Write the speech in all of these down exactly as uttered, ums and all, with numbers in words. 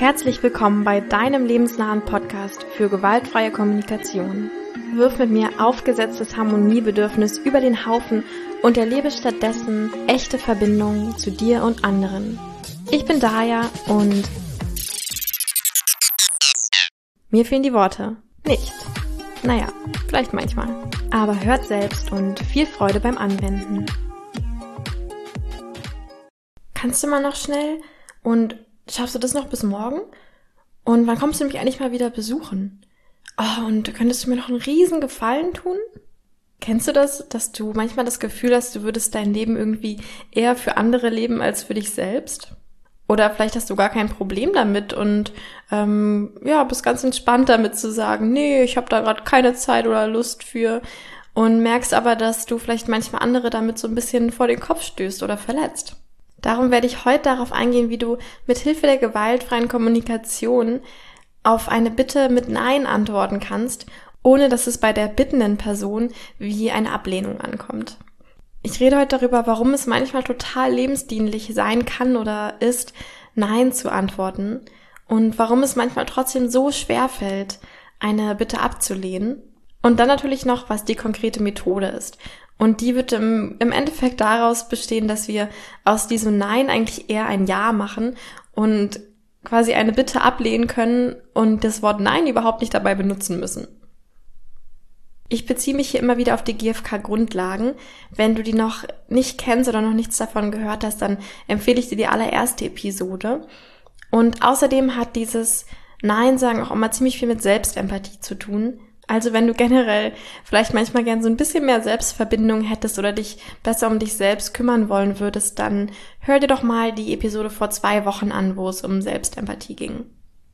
Herzlich willkommen bei deinem lebensnahen Podcast für gewaltfreie Kommunikation. Wirf mit mir aufgesetztes Harmoniebedürfnis über den Haufen und erlebe stattdessen echte Verbindungen zu dir und anderen. Ich bin Daya und mir fehlen die Worte. Nicht. Naja, vielleicht manchmal. Aber hört selbst und viel Freude beim Anwenden. Kannst du mal noch schnell? Und schaffst du das noch bis morgen? Und wann kommst du mich eigentlich mal wieder besuchen? Oh, und könntest du mir noch einen riesen Gefallen tun? Kennst du das, dass du manchmal das Gefühl hast, du würdest dein Leben irgendwie eher für andere leben als für dich selbst? Oder vielleicht hast du gar kein Problem damit und ähm, ja, bist ganz entspannt damit zu sagen, nee, ich habe da gerade keine Zeit oder Lust für, und merkst aber, dass du vielleicht manchmal andere damit so ein bisschen vor den Kopf stößt oder verletzt. Darum werde ich heute darauf eingehen, wie du mit Hilfe der gewaltfreien Kommunikation auf eine Bitte mit Nein antworten kannst, ohne dass es bei der bittenden Person wie eine Ablehnung ankommt. Ich rede heute darüber, warum es manchmal total lebensdienlich sein kann oder ist, Nein zu antworten, und warum es manchmal trotzdem so schwer fällt, eine Bitte abzulehnen. Und dann natürlich noch, was die konkrete Methode ist. Und die wird im, im Endeffekt daraus bestehen, dass wir aus diesem Nein eigentlich eher ein Ja machen und quasi eine Bitte ablehnen können und das Wort Nein überhaupt nicht dabei benutzen müssen. Ich beziehe mich hier immer wieder auf die G F K-Grundlagen. Wenn du die noch nicht kennst oder noch nichts davon gehört hast, dann empfehle ich dir die allererste Episode. Und außerdem hat dieses Nein sagen auch immer ziemlich viel mit Selbstempathie zu tun. Also wenn du generell vielleicht manchmal gern so ein bisschen mehr Selbstverbindung hättest oder dich besser um dich selbst kümmern wollen würdest, dann hör dir doch mal die Episode vor zwei Wochen an, wo es um Selbstempathie ging.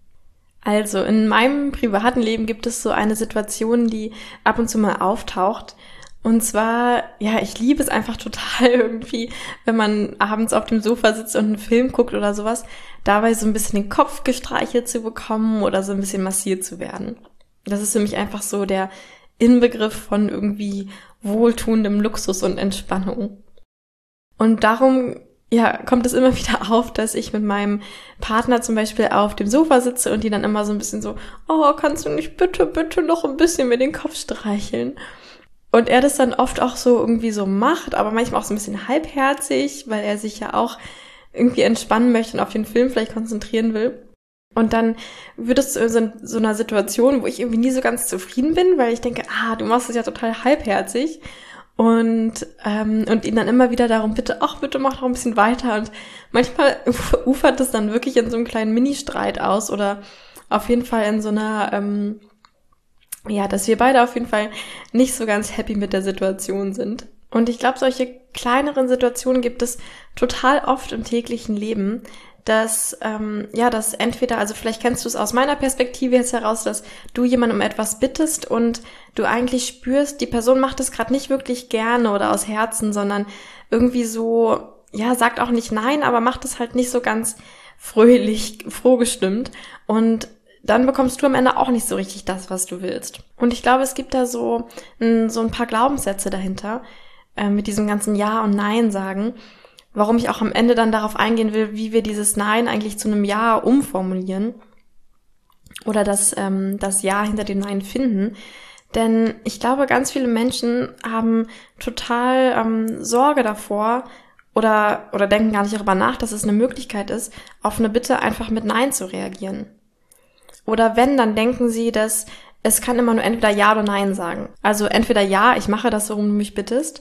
Also in meinem privaten Leben gibt es so eine Situation, die ab und zu mal auftaucht. Und zwar, ja, ich liebe es einfach total irgendwie, wenn man abends auf dem Sofa sitzt und einen Film guckt oder sowas, dabei so ein bisschen den Kopf gestreichelt zu bekommen oder so ein bisschen massiert zu werden. Das ist für mich einfach so der Inbegriff von irgendwie wohltuendem Luxus und Entspannung. Und darum, ja, kommt es immer wieder auf, dass ich mit meinem Partner zum Beispiel auf dem Sofa sitze und die dann immer so ein bisschen so, oh, kannst du nicht bitte, bitte noch ein bisschen mir den Kopf streicheln? Und er das dann oft auch so irgendwie so macht, aber manchmal auch so ein bisschen halbherzig, weil er sich ja auch irgendwie entspannen möchte und auf den Film vielleicht konzentrieren will. Und dann wird es so in so einer Situation, wo ich irgendwie nie so ganz zufrieden bin, weil ich denke, ah, du machst es ja total halbherzig. Und ähm, und ihn dann immer wieder darum bitte, ach, bitte mach noch ein bisschen weiter. Und manchmal ufert es dann wirklich in so einem kleinen Mini-Streit aus oder auf jeden Fall in so einer, ähm, ja, dass wir beide auf jeden Fall nicht so ganz happy mit der Situation sind. Und ich glaube, solche kleineren Situationen gibt es total oft im täglichen Leben, dass, ähm, ja, dass entweder, also vielleicht kennst du es aus meiner Perspektive jetzt heraus, dass du jemanden um etwas bittest und du eigentlich spürst, die Person macht es gerade nicht wirklich gerne oder aus Herzen, sondern irgendwie so, ja, sagt auch nicht nein, aber macht es halt nicht so ganz fröhlich, frohgestimmt, und dann bekommst du am Ende auch nicht so richtig das, was du willst. Und ich glaube, es gibt da so, ein, so ein paar Glaubenssätze dahinter, äh, mit diesem ganzen Ja und Nein sagen, warum ich auch am Ende dann darauf eingehen will, wie wir dieses Nein eigentlich zu einem Ja umformulieren oder das, ähm, das Ja hinter dem Nein finden. Denn ich glaube, ganz viele Menschen haben total ähm, Sorge davor oder, oder denken gar nicht darüber nach, dass es eine Möglichkeit ist, auf eine Bitte einfach mit Nein zu reagieren. Oder wenn, dann denken sie, dass es kann immer nur entweder Ja oder Nein sagen. Also entweder Ja, ich mache das, worum du mich bittest,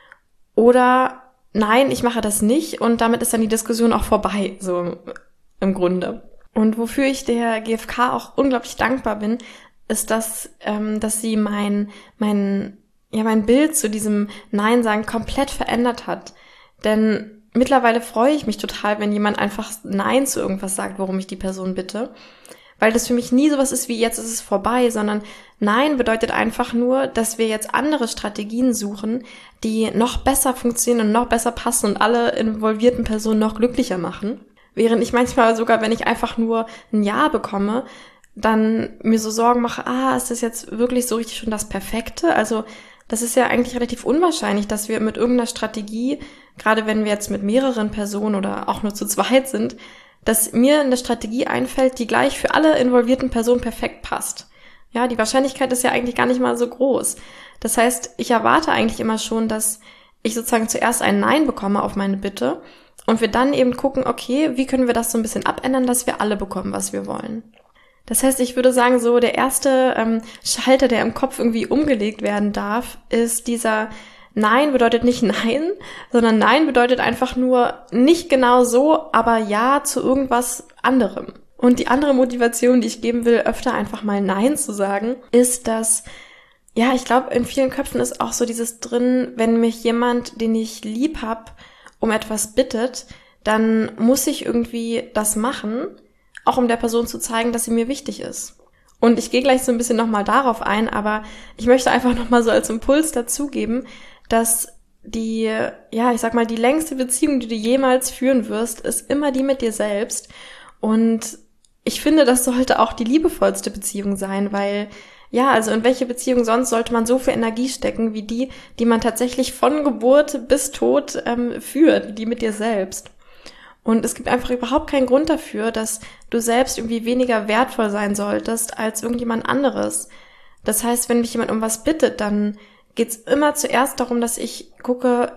oder Nein, ich mache das nicht, und damit ist dann die Diskussion auch vorbei, so im Grunde. Und wofür ich der G F K auch unglaublich dankbar bin, ist, dass ähm, dass sie mein mein ja mein Bild zu diesem Nein sagen komplett verändert hat. Denn mittlerweile freue ich mich total, wenn jemand einfach Nein zu irgendwas sagt, worum ich die Person bitte. Weil das für mich nie sowas ist wie jetzt ist es vorbei, sondern Nein bedeutet einfach nur, dass wir jetzt andere Strategien suchen, die noch besser funktionieren und noch besser passen und alle involvierten Personen noch glücklicher machen. Während ich manchmal sogar, wenn ich einfach nur ein Ja bekomme, dann mir so Sorgen mache, ah, ist das jetzt wirklich so richtig schon das Perfekte? Also das ist ja eigentlich relativ unwahrscheinlich, dass wir mit irgendeiner Strategie, gerade wenn wir jetzt mit mehreren Personen oder auch nur zu zweit sind, dass mir eine Strategie einfällt, die gleich für alle involvierten Personen perfekt passt. Ja, die Wahrscheinlichkeit ist ja eigentlich gar nicht mal so groß. Das heißt, ich erwarte eigentlich immer schon, dass ich sozusagen zuerst ein Nein bekomme auf meine Bitte und wir dann eben gucken, okay, wie können wir das so ein bisschen abändern, dass wir alle bekommen, was wir wollen. Das heißt, ich würde sagen, so der erste ähm, Schalter, der im Kopf irgendwie umgelegt werden darf, ist dieser Nein bedeutet nicht Nein, sondern Nein bedeutet einfach nur nicht genau so, aber Ja zu irgendwas anderem. Und die andere Motivation, die ich geben will, öfter einfach mal Nein zu sagen, ist, dass, ja, ich glaube, in vielen Köpfen ist auch so dieses drin, wenn mich jemand, den ich lieb hab, um etwas bittet, dann muss ich irgendwie das machen, auch um der Person zu zeigen, dass sie mir wichtig ist. Und ich gehe gleich so ein bisschen nochmal darauf ein, aber ich möchte einfach nochmal so als Impuls dazugeben, dass die, ja, ich sag mal, die längste Beziehung, die du jemals führen wirst, ist immer die mit dir selbst. Und ich finde, das sollte auch die liebevollste Beziehung sein, weil, ja, also in welche Beziehung sonst sollte man so viel Energie stecken, wie die, die man tatsächlich von Geburt bis Tod ähm, führt, die mit dir selbst. Und es gibt einfach überhaupt keinen Grund dafür, dass du selbst irgendwie weniger wertvoll sein solltest als irgendjemand anderes. Das heißt, wenn mich jemand um was bittet, dann geht's immer zuerst darum, dass ich gucke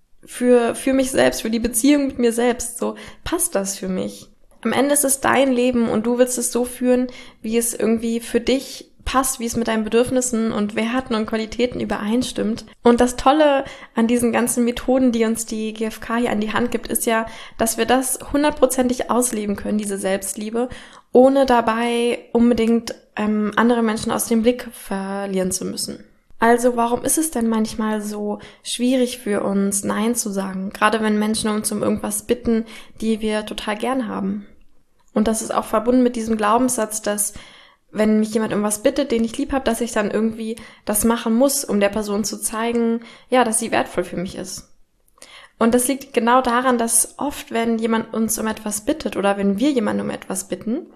für für mich selbst, für die Beziehung mit mir selbst. So, passt das für mich? Am Ende ist es dein Leben und du willst es so führen, wie es irgendwie für dich passt, wie es mit deinen Bedürfnissen und Werten und Qualitäten übereinstimmt. Und das Tolle an diesen ganzen Methoden, die uns die G F K hier an die Hand gibt, ist ja, dass wir das hundertprozentig ausleben können, diese Selbstliebe, ohne dabei unbedingt ähm, andere Menschen aus dem Blick verlieren zu müssen. Also warum ist es denn manchmal so schwierig für uns, Nein zu sagen? Gerade wenn Menschen uns um irgendwas bitten, die wir total gern haben. Und das ist auch verbunden mit diesem Glaubenssatz, dass wenn mich jemand um was bittet, den ich lieb habe, dass ich dann irgendwie das machen muss, um der Person zu zeigen, ja, dass sie wertvoll für mich ist. Und das liegt genau daran, dass oft, wenn jemand uns um etwas bittet oder wenn wir jemanden um etwas bitten,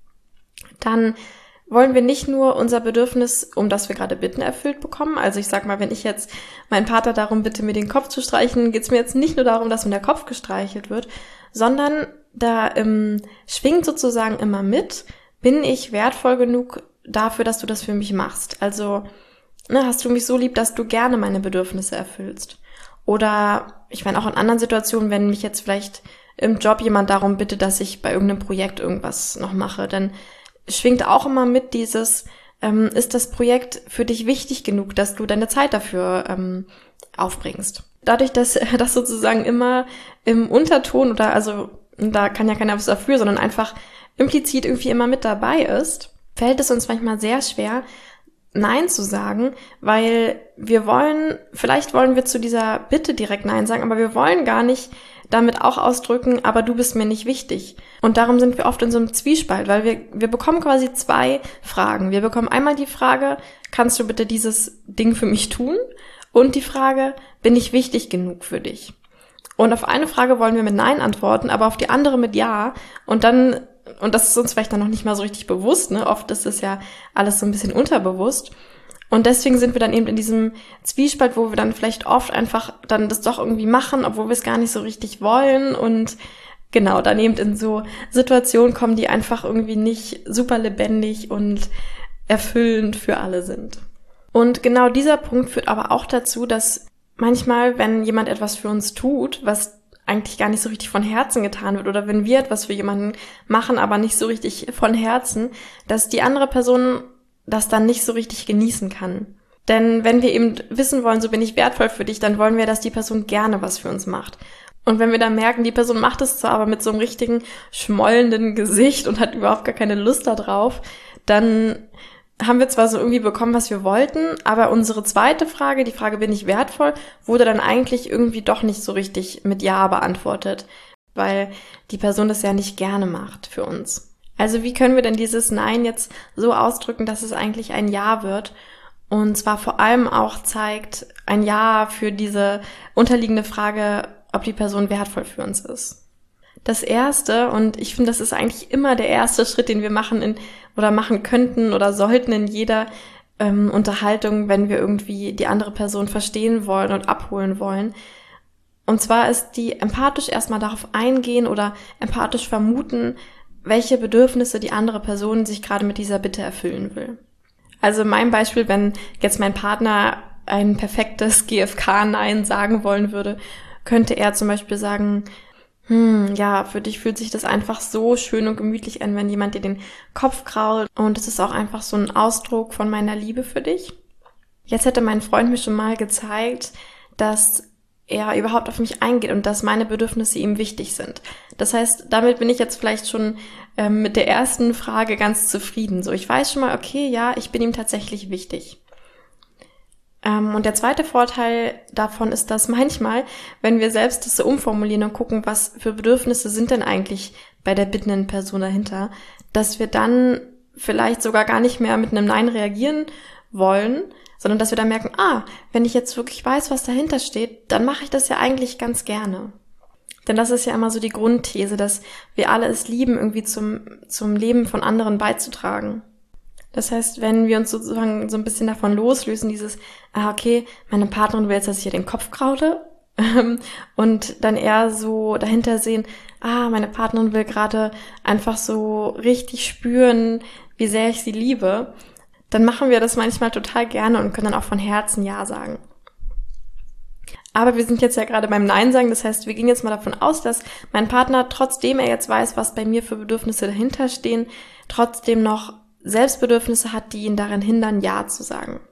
dann wollen wir nicht nur unser Bedürfnis, um das wir gerade bitten, erfüllt bekommen. Also ich sag mal, wenn ich jetzt meinen Partner darum bitte, mir den Kopf zu streichen, geht es mir jetzt nicht nur darum, dass mir der Kopf gestreichelt wird, sondern da ähm, schwingt sozusagen immer mit, bin ich wertvoll genug dafür, dass du das für mich machst? Also ne, hast du mich so lieb, dass du gerne meine Bedürfnisse erfüllst? Oder ich meine auch in anderen Situationen, wenn mich jetzt vielleicht im Job jemand darum bittet, dass ich bei irgendeinem Projekt irgendwas noch mache, dann schwingt auch immer mit dieses, ähm, ist das Projekt für dich wichtig genug, dass du deine Zeit dafür ähm, aufbringst? Dadurch, dass das sozusagen immer im Unterton oder also da kann ja keiner was dafür, sondern einfach implizit irgendwie immer mit dabei ist, fällt es uns manchmal sehr schwer, Nein zu sagen, weil wir wollen, vielleicht wollen wir zu dieser Bitte direkt Nein sagen, aber wir wollen gar nicht damit auch ausdrücken, aber du bist mir nicht wichtig. Und darum sind wir oft in so einem Zwiespalt, weil wir wir bekommen quasi zwei Fragen. Wir bekommen einmal die Frage, kannst du bitte dieses Ding für mich tun? Und die Frage, bin ich wichtig genug für dich? Und auf eine Frage wollen wir mit Nein antworten, aber auf die andere mit Ja. Und dann, und das ist uns vielleicht dann noch nicht mal so richtig bewusst, ne? Oft ist es ja alles so ein bisschen unterbewusst. Und deswegen sind wir dann eben in diesem Zwiespalt, wo wir dann vielleicht oft einfach dann das doch irgendwie machen, obwohl wir es gar nicht so richtig wollen. Und genau, dann eben in so Situationen kommen, die einfach irgendwie nicht super lebendig und erfüllend für alle sind. Und genau dieser Punkt führt aber auch dazu, dass manchmal, wenn jemand etwas für uns tut, was eigentlich gar nicht so richtig von Herzen getan wird, oder wenn wir etwas für jemanden machen, aber nicht so richtig von Herzen, dass die andere Person das dann nicht so richtig genießen kann. Denn wenn wir eben wissen wollen, so bin ich wertvoll für dich, dann wollen wir, dass die Person gerne was für uns macht. Und wenn wir dann merken, die Person macht es zwar aber mit so einem richtigen schmollenden Gesicht und hat überhaupt gar keine Lust da drauf, dann haben wir zwar so irgendwie bekommen, was wir wollten, aber unsere zweite Frage, die Frage, bin ich wertvoll, wurde dann eigentlich irgendwie doch nicht so richtig mit Ja beantwortet, weil die Person das ja nicht gerne macht für uns. Also wie können wir denn dieses Nein jetzt so ausdrücken, dass es eigentlich ein Ja wird? Und zwar vor allem auch zeigt ein Ja für diese unterliegende Frage, ob die Person wertvoll für uns ist. Das erste, und ich finde, das ist eigentlich immer der erste Schritt, den wir machen in oder machen könnten oder sollten in jeder ähm, Unterhaltung, wenn wir irgendwie die andere Person verstehen wollen und abholen wollen. Und zwar ist die empathisch erstmal darauf eingehen oder empathisch vermuten, welche Bedürfnisse die andere Person sich gerade mit dieser Bitte erfüllen will. Also in meinem Beispiel, wenn jetzt mein Partner ein perfektes G F K-Nein sagen wollen würde, könnte er zum Beispiel sagen, hm, ja, für dich fühlt sich das einfach so schön und gemütlich an, wenn jemand dir den Kopf krault und es ist auch einfach so ein Ausdruck von meiner Liebe für dich. Jetzt hätte mein Freund mir schon mal gezeigt, dass er überhaupt auf mich eingeht und dass meine Bedürfnisse ihm wichtig sind. Das heißt, damit bin ich jetzt vielleicht schon ähm, mit der ersten Frage ganz zufrieden. So, ich weiß schon mal, okay, ja, ich bin ihm tatsächlich wichtig. Ähm, und der zweite Vorteil davon ist, dass manchmal, wenn wir selbst das so umformulieren und gucken, was für Bedürfnisse sind denn eigentlich bei der bittenden Person dahinter, dass wir dann vielleicht sogar gar nicht mehr mit einem Nein reagieren wollen, sondern dass wir dann merken, ah, wenn ich jetzt wirklich weiß, was dahinter steht, dann mache ich das ja eigentlich ganz gerne. Denn das ist ja immer so die Grundthese, dass wir alle es lieben, irgendwie zum, zum Leben von anderen beizutragen. Das heißt, wenn wir uns sozusagen so ein bisschen davon loslösen, dieses, ah, okay, meine Partnerin will jetzt, dass ich ihr den Kopf kraule, und dann eher so dahinter sehen, ah, meine Partnerin will gerade einfach so richtig spüren, wie sehr ich sie liebe, dann machen wir das manchmal total gerne und können dann auch von Herzen Ja sagen. Aber wir sind jetzt ja gerade beim Nein sagen, das heißt, wir gehen jetzt mal davon aus, dass mein Partner, trotzdem er jetzt weiß, was bei mir für Bedürfnisse dahinter stehen, trotzdem noch Selbstbedürfnisse hat, die ihn daran hindern, Ja zu sagen.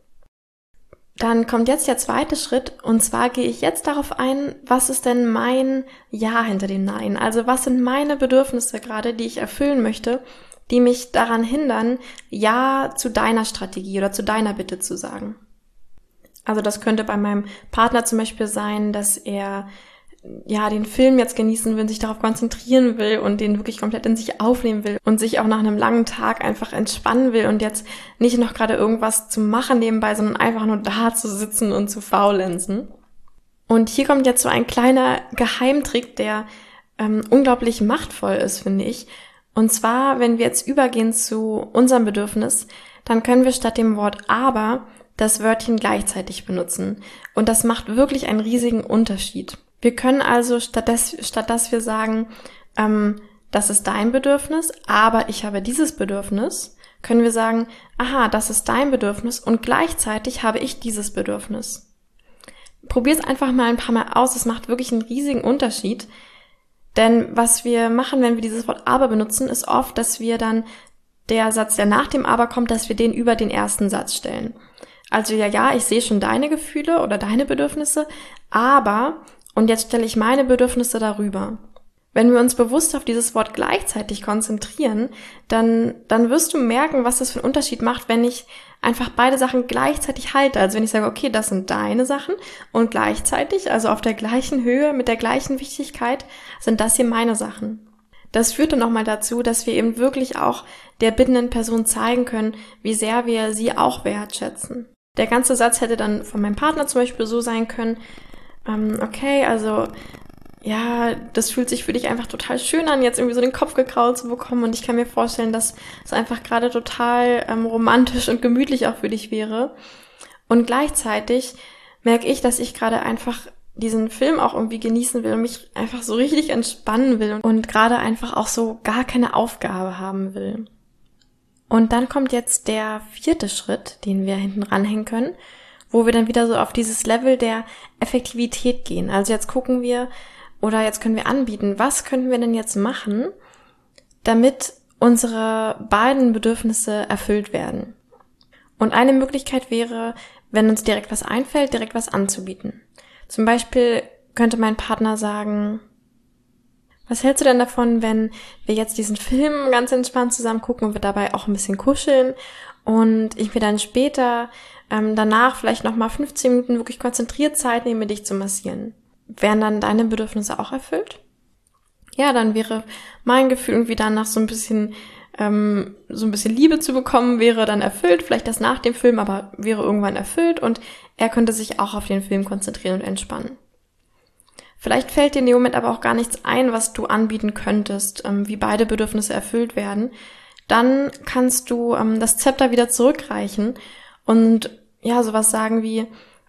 Dann kommt jetzt der zweite Schritt und zwar gehe ich jetzt darauf ein, was ist denn mein Ja hinter dem Nein? Also was sind meine Bedürfnisse gerade, die ich erfüllen möchte, die mich daran hindern, Ja zu deiner Strategie oder zu deiner Bitte zu sagen. Also das könnte bei meinem Partner zum Beispiel sein, dass er ja den Film jetzt genießen will, sich darauf konzentrieren will und den wirklich komplett in sich aufnehmen will und sich auch nach einem langen Tag einfach entspannen will und jetzt nicht noch gerade irgendwas zu machen nebenbei, sondern einfach nur da zu sitzen und zu faulenzen. Und hier kommt jetzt so ein kleiner Geheimtrick, der ähm, unglaublich machtvoll ist, finde ich. Und zwar, wenn wir jetzt übergehen zu unserem Bedürfnis, dann können wir statt dem Wort aber das Wörtchen gleichzeitig benutzen. Und das macht wirklich einen riesigen Unterschied. Wir können also, statt dass, statt dass wir sagen, ähm, das ist dein Bedürfnis, aber ich habe dieses Bedürfnis, können wir sagen, aha, das ist dein Bedürfnis und gleichzeitig habe ich dieses Bedürfnis. Probier es einfach mal ein paar Mal aus, es macht wirklich einen riesigen Unterschied. Denn was wir machen, wenn wir dieses Wort aber benutzen, ist oft, dass wir dann der Satz, der nach dem aber kommt, dass wir den über den ersten Satz stellen. Also ja, ja, ich sehe schon deine Gefühle oder deine Bedürfnisse, aber und jetzt stelle ich meine Bedürfnisse darüber. Wenn wir uns bewusst auf dieses Wort gleichzeitig konzentrieren, dann, dann wirst du merken, was das für einen Unterschied macht, wenn ich einfach beide Sachen gleichzeitig halte. Also wenn ich sage, okay, das sind deine Sachen und gleichzeitig, also auf der gleichen Höhe, mit der gleichen Wichtigkeit, sind das hier meine Sachen. Das führt dann nochmal dazu, dass wir eben wirklich auch der bittenden Person zeigen können, wie sehr wir sie auch wertschätzen. Der ganze Satz hätte dann von meinem Partner zum Beispiel so sein können, ähm, okay, also ja, das fühlt sich für dich einfach total schön an, jetzt irgendwie so den Kopf gekrault zu bekommen und ich kann mir vorstellen, dass es einfach gerade total ähm, romantisch und gemütlich auch für dich wäre. Und gleichzeitig merke ich, dass ich gerade einfach diesen Film auch irgendwie genießen will und mich einfach so richtig entspannen will und gerade einfach auch so gar keine Aufgabe haben will. Und dann kommt jetzt der vierte Schritt, den wir hinten ranhängen können, wo wir dann wieder so auf dieses Level der Effektivität gehen. Also jetzt gucken wir oder jetzt können wir anbieten, was könnten wir denn jetzt machen, damit unsere beiden Bedürfnisse erfüllt werden. Und eine Möglichkeit wäre, wenn uns direkt was einfällt, direkt was anzubieten. Zum Beispiel könnte mein Partner sagen, was hältst du denn davon, wenn wir jetzt diesen Film ganz entspannt zusammen gucken und wir dabei auch ein bisschen kuscheln und ich mir dann später ähm, danach vielleicht nochmal fünfzehn Minuten wirklich konzentriert Zeit nehme, dich zu massieren. Wären dann deine Bedürfnisse auch erfüllt? Ja, dann wäre mein Gefühl irgendwie danach so ein bisschen ähm, so ein bisschen Liebe zu bekommen, wäre dann erfüllt, vielleicht das nach dem Film, aber wäre irgendwann erfüllt und er könnte sich auch auf den Film konzentrieren und entspannen. Vielleicht fällt dir in dem Moment aber auch gar nichts ein, was du anbieten könntest, ähm, wie beide Bedürfnisse erfüllt werden. Dann kannst du ähm, das Zepter wieder zurückreichen und ja, sowas sagen wie,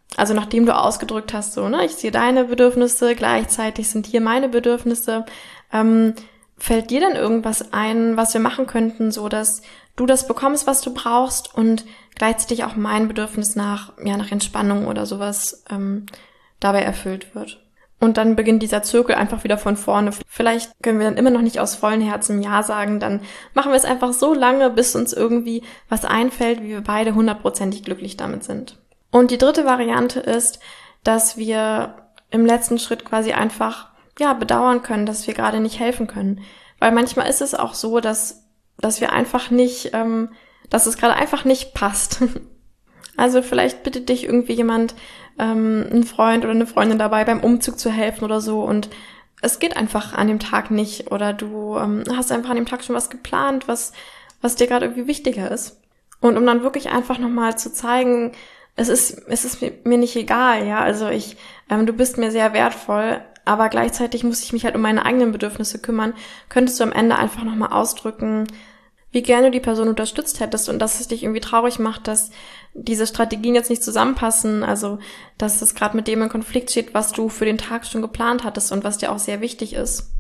Also nachdem du ausgedrückt hast, so, ne, ich sehe deine Bedürfnisse, gleichzeitig sind hier meine Bedürfnisse, ähm, fällt dir dann irgendwas ein, was wir machen könnten, so dass du das bekommst, was du brauchst und gleichzeitig auch mein Bedürfnis nach, ja, nach Entspannung oder sowas ähm, dabei erfüllt wird. Und dann beginnt dieser Zirkel einfach wieder von vorne. Vielleicht können wir dann immer noch nicht aus vollem Herzen Ja sagen, dann machen wir es einfach so lange, bis uns irgendwie was einfällt, wie wir beide hundertprozentig glücklich damit sind. Und die dritte Variante ist, dass wir im letzten Schritt quasi einfach, ja, bedauern können, dass wir gerade nicht helfen können. Weil manchmal ist es auch so, dass, dass wir einfach nicht, ähm, dass es gerade einfach nicht passt. Also vielleicht bittet dich irgendwie jemand, ähm, ein Freund oder eine Freundin dabei, beim Umzug zu helfen oder so und es geht einfach an dem Tag nicht oder du ähm, hast einfach an dem Tag schon was geplant, was, was dir gerade irgendwie wichtiger ist. Und um dann wirklich einfach nochmal zu zeigen, es ist, es ist mir nicht egal, ja, also ich, ähm, du bist mir sehr wertvoll, aber gleichzeitig muss ich mich halt um meine eigenen Bedürfnisse kümmern, könntest du am Ende einfach nochmal ausdrücken, wie gerne du die Person unterstützt hättest und dass es dich irgendwie traurig macht, dass diese Strategien jetzt nicht zusammenpassen, also dass es gerade mit dem in Konflikt steht, was du für den Tag schon geplant hattest und was dir auch sehr wichtig ist.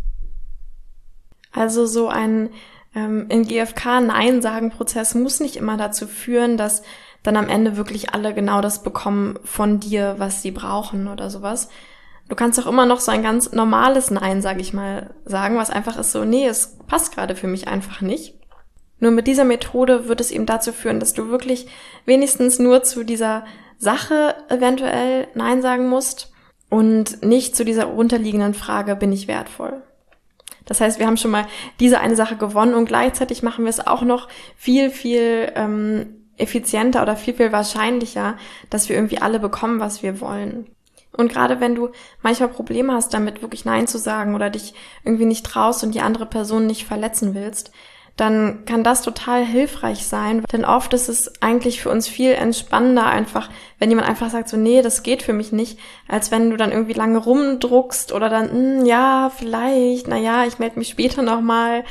Also so ein ähm, in G F K-Nein-Sagen-Prozess muss nicht immer dazu führen, dass dann am Ende wirklich alle genau das bekommen von dir, was sie brauchen oder sowas. Du kannst auch immer noch so ein ganz normales Nein, sag ich mal, sagen, was einfach ist so, nee, es passt gerade für mich einfach nicht. Nur mit dieser Methode wird es eben dazu führen, dass du wirklich wenigstens nur zu dieser Sache eventuell Nein sagen musst und nicht zu dieser unterliegenden Frage, bin ich wertvoll? Das heißt, wir haben schon mal diese eine Sache gewonnen und gleichzeitig machen wir es auch noch viel, viel ähm, effizienter oder viel, viel wahrscheinlicher, dass wir irgendwie alle bekommen, was wir wollen. Und gerade wenn du manchmal Probleme hast, damit wirklich Nein zu sagen oder dich irgendwie nicht traust und die andere Person nicht verletzen willst, dann kann das total hilfreich sein, denn oft ist es eigentlich für uns viel entspannender einfach, wenn jemand einfach sagt so, nee, das geht für mich nicht, als wenn du dann irgendwie lange rumdruckst oder dann, ja, vielleicht, na ja, ich melde mich später nochmal.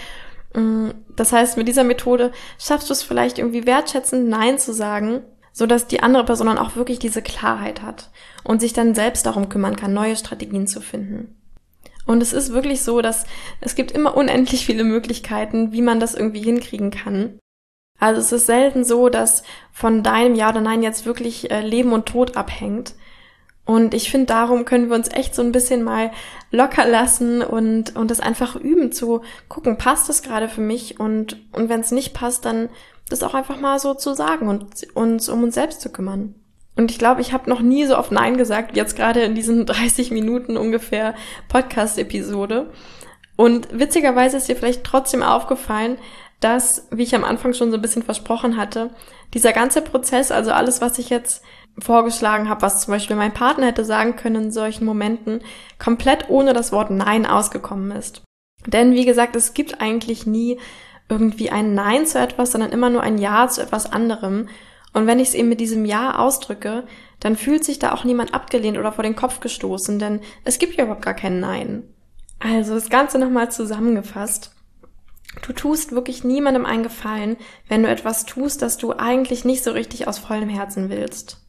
Das heißt, mit dieser Methode schaffst du es vielleicht irgendwie wertschätzend Nein zu sagen, so dass die andere Person dann auch wirklich diese Klarheit hat und sich dann selbst darum kümmern kann, neue Strategien zu finden. Und es ist wirklich so, dass es gibt immer unendlich viele Möglichkeiten, wie man das irgendwie hinkriegen kann. Also es ist selten so, dass von deinem Ja oder Nein jetzt wirklich äh, Leben und Tod abhängt. Und ich finde, darum können wir uns echt so ein bisschen mal locker lassen und und das einfach üben, zu gucken, passt das gerade für mich? Und und wenn es nicht passt, dann das auch einfach mal so zu sagen und uns um uns selbst zu kümmern. Und ich glaube, ich habe noch nie so oft Nein gesagt, wie jetzt gerade in diesen dreißig Minuten ungefähr Podcast-Episode. Und witzigerweise ist dir vielleicht trotzdem aufgefallen, dass, wie ich am Anfang schon so ein bisschen versprochen hatte, dieser ganze Prozess, also alles, was ich jetzt vorgeschlagen habe, was zum Beispiel mein Partner hätte sagen können in solchen Momenten, komplett ohne das Wort Nein ausgekommen ist. Denn wie gesagt, es gibt eigentlich nie irgendwie ein Nein zu etwas, sondern immer nur ein Ja zu etwas anderem. Und wenn ich es eben mit diesem Ja ausdrücke, dann fühlt sich da auch niemand abgelehnt oder vor den Kopf gestoßen, denn es gibt ja überhaupt gar kein Nein. Also das Ganze nochmal zusammengefasst. Du tust wirklich niemandem einen Gefallen, wenn du etwas tust, das du eigentlich nicht so richtig aus vollem Herzen willst.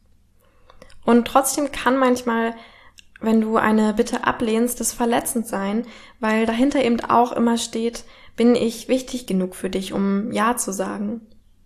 Und trotzdem kann manchmal, wenn du eine Bitte ablehnst, das verletzend sein, weil dahinter eben auch immer steht, bin ich wichtig genug für dich, um Ja zu sagen.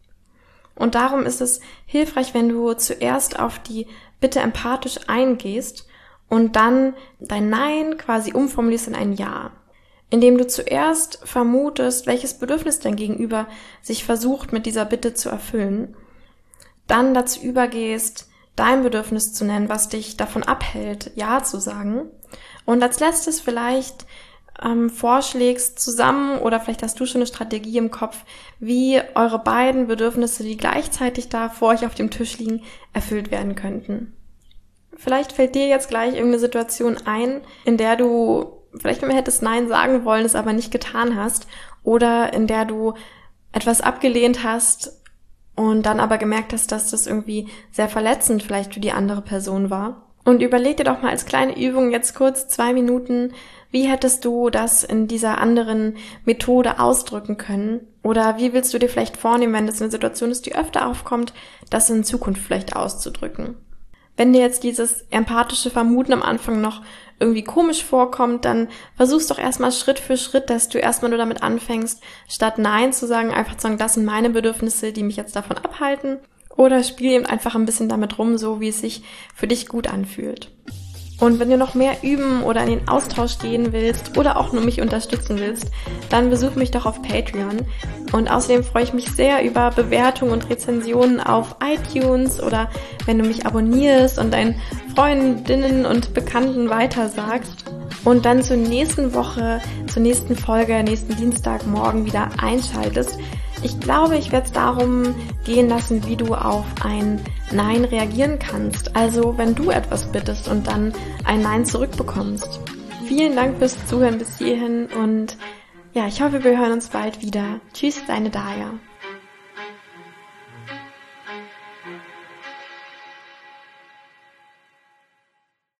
Und darum ist es hilfreich, wenn du zuerst auf die Bitte empathisch eingehst und dann dein Nein quasi umformulierst in ein Ja. Indem du zuerst vermutest, welches Bedürfnis dein Gegenüber sich versucht, mit dieser Bitte zu erfüllen, dann dazu übergehst, dein Bedürfnis zu nennen, was dich davon abhält, Ja zu sagen. Und als letztes vielleicht ähm, vorschlägst zusammen, oder vielleicht hast du schon eine Strategie im Kopf, wie eure beiden Bedürfnisse, die gleichzeitig da vor euch auf dem Tisch liegen, erfüllt werden könnten. Vielleicht fällt dir jetzt gleich irgendeine Situation ein, in der du vielleicht immer hättest Nein sagen wollen, es aber nicht getan hast, oder in der du etwas abgelehnt hast und dann aber gemerkt hast, dass das irgendwie sehr verletzend vielleicht für die andere Person war. Und überleg dir doch mal als kleine Übung jetzt kurz zwei Minuten, wie hättest du das in dieser anderen Methode ausdrücken können? Oder wie willst du dir vielleicht vornehmen, wenn das eine Situation ist, die öfter aufkommt, das in Zukunft vielleicht auszudrücken? Wenn dir jetzt dieses empathische Vermuten am Anfang noch irgendwie komisch vorkommt, dann versuch's doch erstmal Schritt für Schritt, dass du erstmal nur damit anfängst, statt Nein zu sagen, einfach zu sagen, das sind meine Bedürfnisse, die mich jetzt davon abhalten. Oder spiel eben einfach ein bisschen damit rum, so wie es sich für dich gut anfühlt. Und wenn du noch mehr üben oder in den Austausch gehen willst oder auch nur mich unterstützen willst, dann besuch mich doch auf Patreon. Und außerdem freue ich mich sehr über Bewertungen und Rezensionen auf iTunes oder wenn du mich abonnierst und deinen Freundinnen und Bekannten weitersagst. Und dann zur nächsten Woche, zur nächsten Folge, nächsten Dienstagmorgen wieder einschaltest. Ich glaube, ich werde es darum gehen lassen, wie du auf ein Nein reagieren kannst. Also, wenn du etwas bittest und dann ein Nein zurückbekommst. Vielen Dank fürs Zuhören bis hierhin und ja, ich hoffe, wir hören uns bald wieder. Tschüss, deine Daya.